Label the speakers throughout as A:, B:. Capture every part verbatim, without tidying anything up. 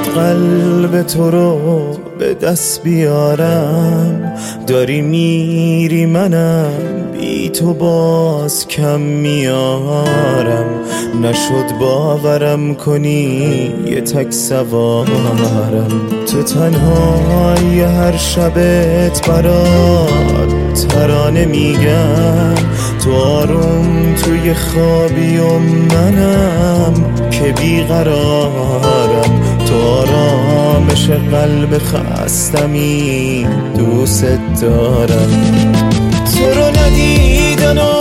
A: قلب تو رو به دست بیارم، داری میری منم بی تو باز کم میارم. نشد باورم کنی یه تک سوارم، تو تنهایی هر شبت برات ترانه میگم. تو آروم توی خوابی و منم که بیقرارم، تو آرامش قلب خستمی دوست دارم. تو رو ندیدن و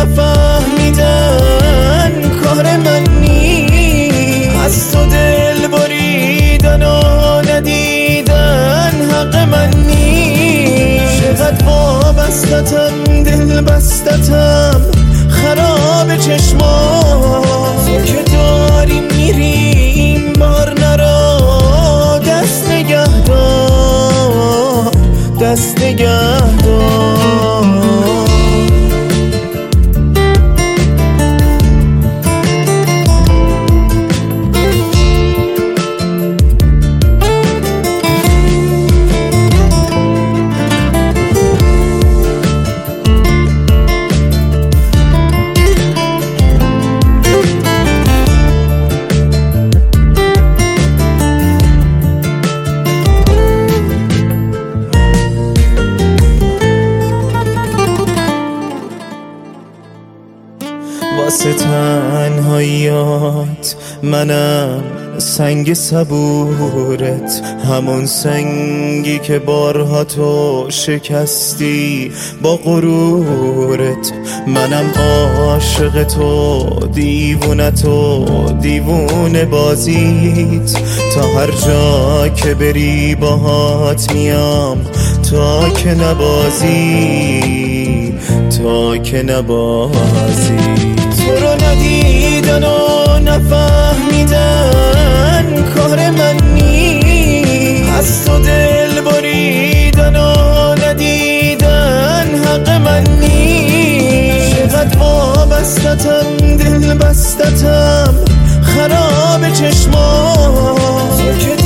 A: نفهمیدن کار من نیست، از تو دل بریدن و ندیدن حق من نیست. چقدر وابستتم دل بستتم خراب چشمات، تو که داری میری این بار نرا، دست نگه دار دست نگه دار. واسه تنهاییات منم سنگ صبورت، همون سنگی که بارها تو شکستی با غرورت. منم عاشق تو دیوونه تو دیوونه بازیت، تا هر جا که بری باهات میام تا که نبازی تا که نبازی. تو رو ندیدن و نفهمیدن کار من نیست، از تو دل بریدن و ندیدن حق من نیست. چقدر وابستتم دل بستتم خراب چشمات، تو که